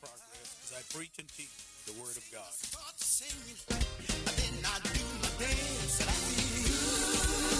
progress as I preach and teach the Word of God. Start singing, and then I do my dance, and I feel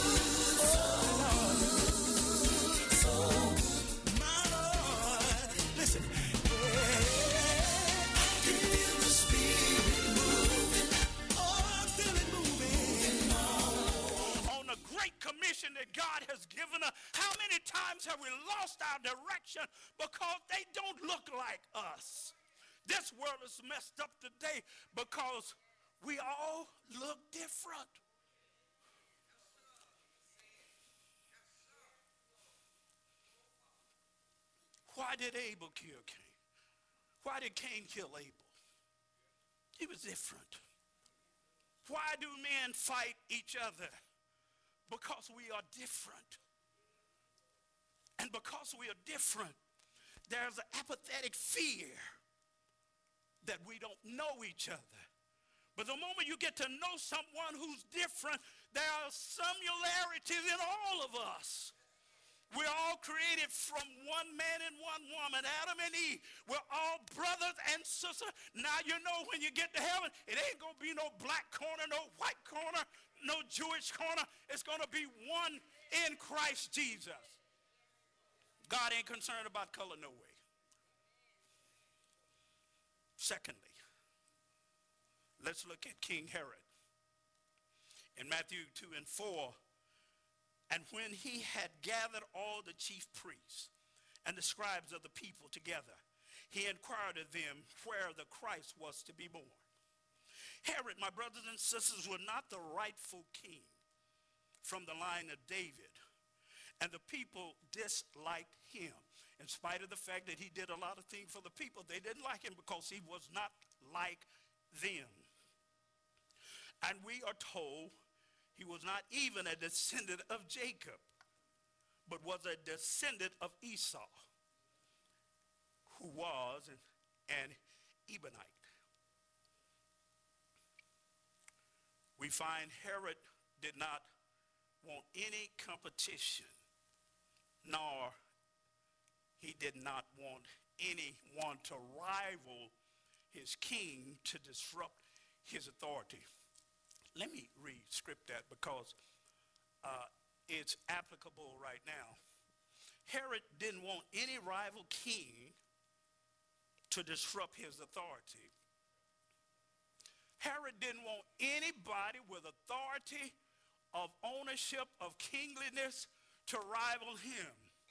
my Lord. Listen, yeah, I can feel the Spirit moving. Oh, I feel it moving. On the great commission that God has given us, how many times have we lost our direction because they don't look like us? This world is messed up today because we all look different. Why did Abel kill Cain? Why did Cain kill Abel? He was different. Why do men fight each other? Because we are different. And because we are different, there's an apathetic fear that we don't know each other. But the moment you get to know someone who's different, there are similarities in all of us. We're all created from one man and one woman, Adam and Eve. We're all brothers and sisters. Now you know when you get to heaven, it ain't going to be no black corner, no white corner, no Jewish corner. It's going to be one in Christ Jesus. God ain't concerned about color no way. Secondly, let's look at King Herod. In Matthew 2 and 4, and when he had gathered all the chief priests and the scribes of the people together, he inquired of them where the Christ was to be born. Herod, my brothers and sisters, was not the rightful king from the line of David, and the people disliked him. In spite of the fact that he did a lot of things for the people, they didn't like him because he was not like them. And we are told he was not even a descendant of Jacob, but was a descendant of Esau, who was an Ebonite. We find Herod did not want any competition, nor he did not want anyone to rival his king to disrupt his authority. Let me re-script that because it's applicable right now. Herod didn't want any rival king to disrupt his authority. Herod didn't want anybody with authority of ownership of kingliness to rival him.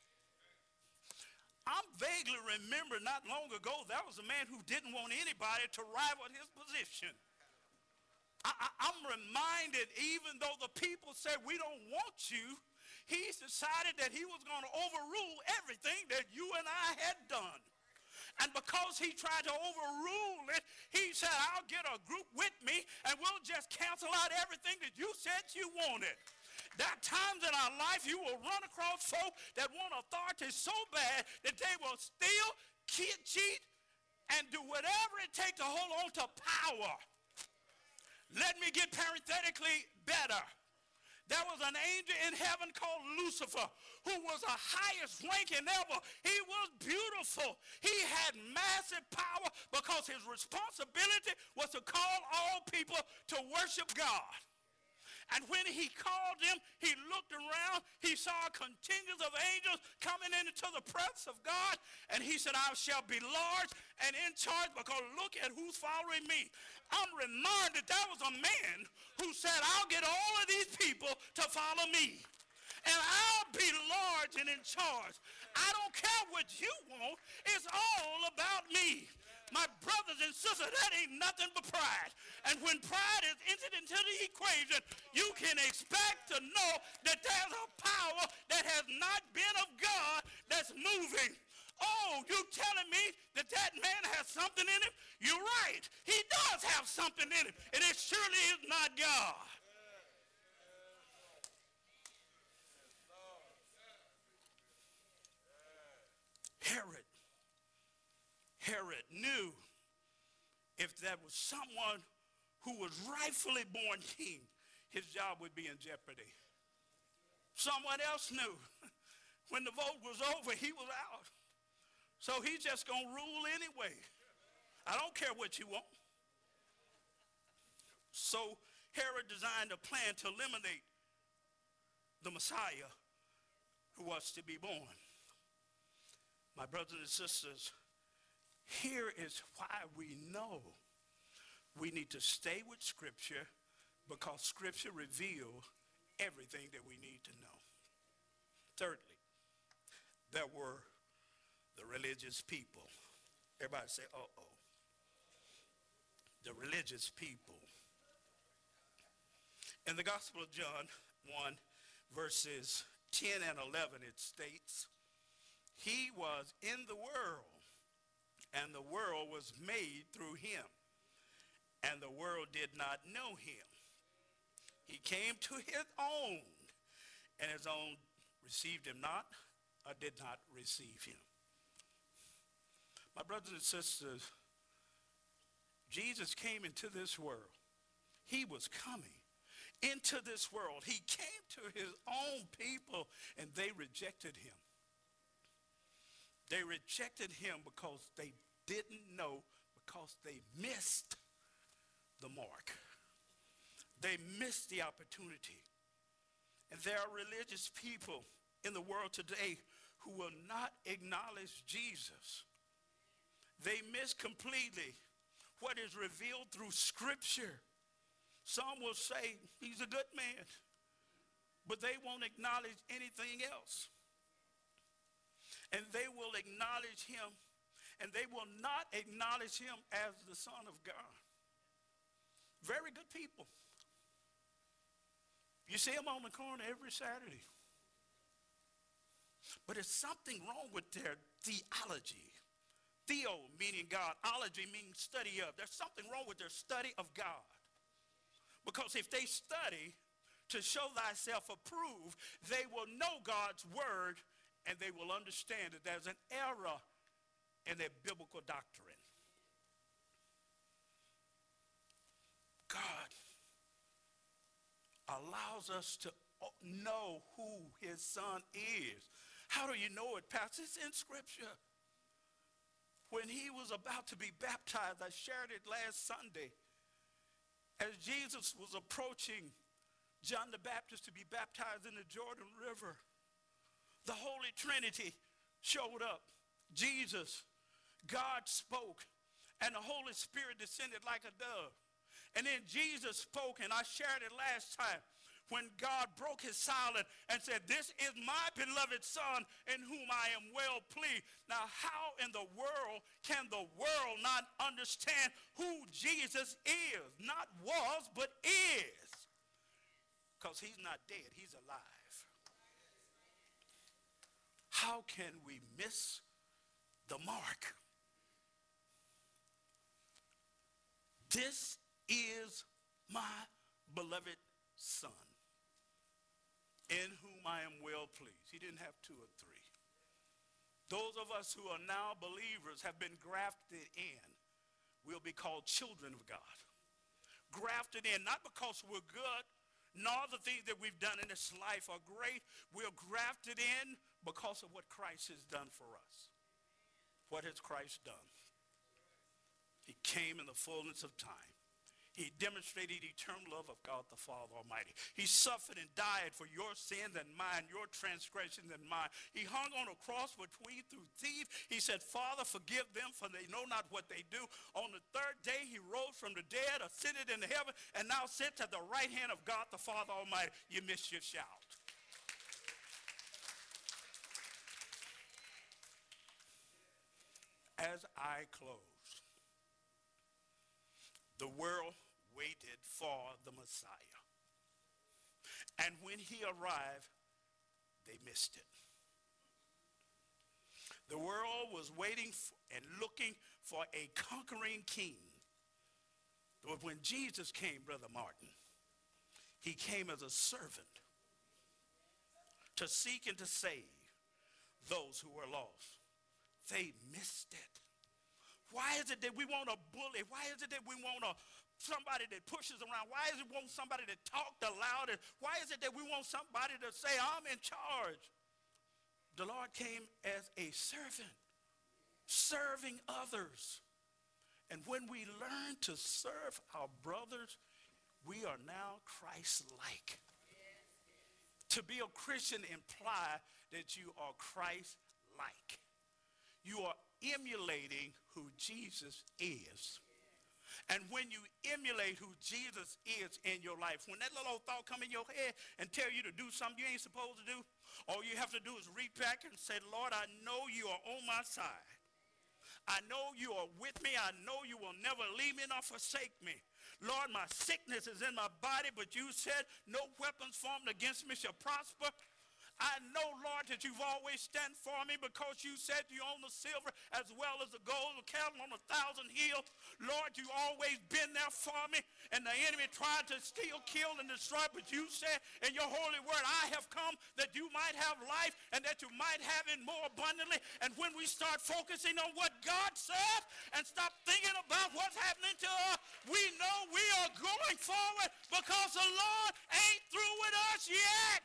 I vaguely remember not long ago there was a man who didn't want anybody to rival his position. I'm reminded, even though the people said, we don't want you, he's decided that he was going to overrule everything that you and I had done. And because he tried to overrule it, he said, I'll get a group with me and we'll just cancel out everything that you said you wanted. There are times in our life you will run across folk that want authority so bad that they will steal, cheat, and do whatever it takes to hold on to power. Let me get parenthetically better. There was an angel in heaven called Lucifer, who was the highest ranking ever. He was beautiful. He had massive power because his responsibility was to call all people to worship God. And when he called them, he looked around, he saw a contingent of angels coming into the presence of God, and he said, I shall be large and in charge because look at who's following me. I'm reminded there was a man who said, I'll get all of these people to follow me, and I'll be large and in charge. I don't care what you want. It's all about me. My brothers and sisters, that ain't nothing but pride. And when pride is entered into the equation, you can expect to know that there's a power that has not been of God that's moving. Oh, you telling me that that man has something in him? You're right. He does have something in him, and it surely is not God. Herod knew if there was someone who was rightfully born king, his job would be in jeopardy. Someone else knew. When the vote was over, he was out. So he's just going to rule anyway. I don't care what you want. So Herod designed a plan to eliminate the Messiah who was to be born. My brothers and sisters, here is why we know we need to stay with Scripture, because Scripture reveals everything that we need to know. Thirdly, there were the religious people. Everybody say, uh-oh. The religious people. In the Gospel of John 1, verses 10 and 11, it states, he was in the world, and the world was made through him, and the world did not know him. He came to his own, and his own received him not, or did not receive him. My brothers and sisters, Jesus came into this world. He was coming into this world. He came to his own people, and they rejected him. They rejected him because they didn't know, because they missed the mark. They missed the opportunity. And there are religious people in the world today who will not acknowledge Jesus. They miss completely what is revealed through Scripture. Some will say he's a good man, but they won't acknowledge anything else. And they will acknowledge him, and they will not acknowledge him as the Son of God. Very good people. You see them on the corner every Saturday. But there's something wrong with their theology. Theo meaning God, ology meaning study of. There's something wrong with their study of God. Because if they study to show thyself approved, they will know God's word, and they will understand that there's an error in their biblical doctrine. God allows us to know who his Son is. How do you know it, Pastor? It's in Scripture. When he was about to be baptized, I shared it last Sunday, as Jesus was approaching John the Baptist to be baptized in the Jordan River, the Holy Trinity showed up. Jesus, God spoke, and the Holy Spirit descended like a dove. And then Jesus spoke, and I shared it last time, when God broke his silence and said, this is my beloved Son in whom I am well pleased. Now, how in the world can the world not understand who Jesus is? Not was, but is. Because he's not dead, he's alive. How can we miss the mark? This is my beloved Son, in whom I am well pleased. He didn't have two or three. Those of us who are now believers have been grafted in. We'll be called children of God. Grafted in, not because we're good, nor the things that we've done in this life are great. We're grafted in because of what Christ has done for us. What has Christ done? He came in the fullness of time. He demonstrated eternal love of God the Father Almighty. He suffered and died for your sins and mine, your transgressions and mine. He hung on a cross between two thieves. He said, Father, forgive them, for they know not what they do. On the third day, he rose from the dead, ascended into heaven, and now sits at the right hand of God the Father Almighty. You missed your shout. As I close, the world waited for the Messiah. And when he arrived, they missed it. The world was waiting and looking for a conquering king. But when Jesus came, Brother Martin, he came as a servant to seek and to save those who were lost. They missed it. Why is it that we want a bully? Why is it that we want somebody that pushes around? Why is it we want somebody to talk the loudest? Why is it that we want somebody to say, I'm in charge? The Lord came as a servant, serving others. And when we learn to serve our brothers, we are now Christ-like. To be a Christian implies that you are Christ-like. You are emulating who Jesus is. And when you emulate who Jesus is in your life, when that little old thought come in your head and tell you to do something you ain't supposed to do, all you have to do is reach back and say, Lord, I know you are on my side. I know you are with me. I know you will never leave me nor forsake me. Lord, my sickness is in my body, but you said no weapons formed against me shall prosper. I know, Lord, that you've always stand for me because you said you own the silver as well as the gold, the cattle on 1,000 hills. Lord, you always been there for me, and the enemy tried to steal, kill, and destroy, but you said in your holy word, I have come that you might have life and that you might have it more abundantly. And when we start focusing on what God said and stop thinking about what's happening to us, we know we are going forward because the Lord ain't through with us yet.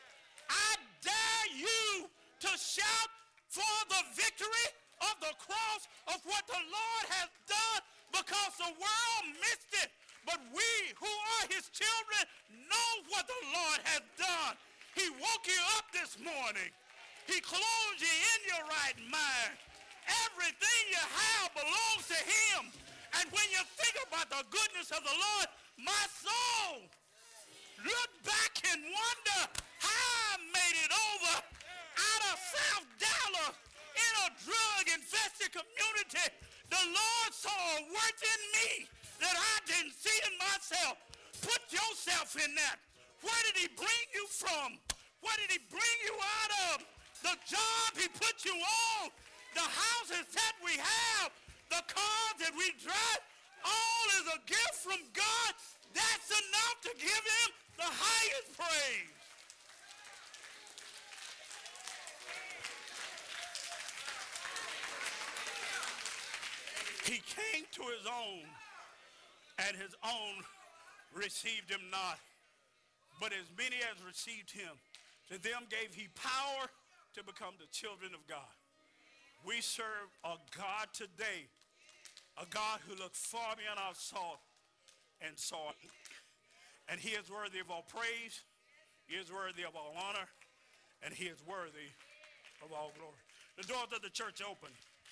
I dare you to shout for the victory of the cross of what the Lord has done, because the world missed it. But we who are his children know what the Lord has done. He woke you up this morning. He clothed you in your right mind. Everything you have belongs to him. And when you think about the goodness of the Lord, my soul, look back and wonder how I made it over out of South Dallas in a drug-infested community. The Lord saw a work in me that I didn't see in myself. Put yourself in that. Where did he bring you from? Where did he bring you out of? The job he put you on, the houses that we have, the cars that we drive, all is a gift from God. That's enough to give him the highest praise. He came to his own, and his own received him not. But as many as received him, to them gave he power to become the children of God. We serve a God today, a God who looked far beyond our fault and saw it. And he is worthy of all praise, he is worthy of all honor, and he is worthy of all glory. The doors of the church open.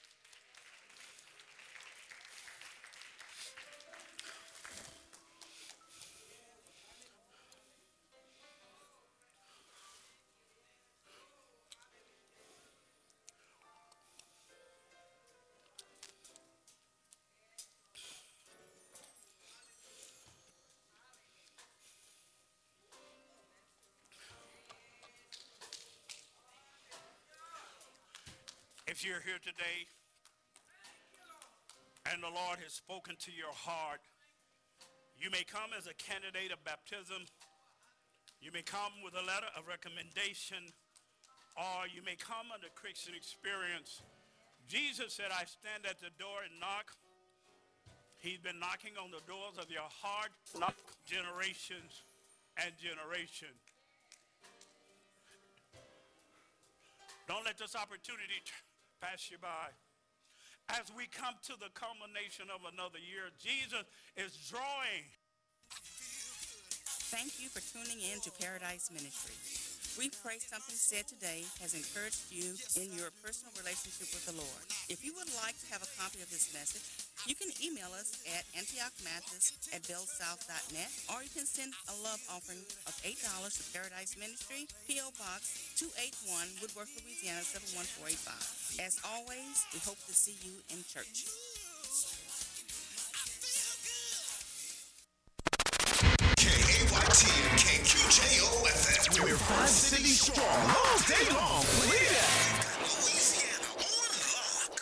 If you're here today and the Lord has spoken to your heart, you may come as a candidate of baptism, you may come with a letter of recommendation, or you may come under Christian experience. Jesus said, I stand at the door and knock. He's been knocking on the doors of your heart, not generations and generations. Don't let this opportunity pass you by. As we come to the culmination of another year, Jesus is drawing. Thank you for tuning in to Paradise Ministry. We pray something said today has encouraged you in your personal relationship with the Lord. If you would like to have a copy of this message, you can email us at antiochmathis@bellsouth.net, or you can send a love offering of $8 to Paradise Ministry, P.O. Box 281, Woodworth, Louisiana 71485. As always, we hope to see you in church. KAYT and KQJO FM. We're 5 cities strong, all day long. Louisiana on lock.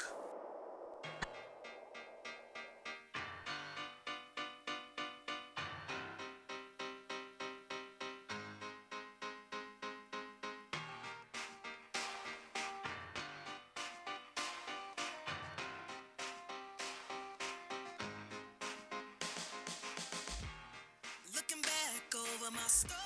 Looking back over my story.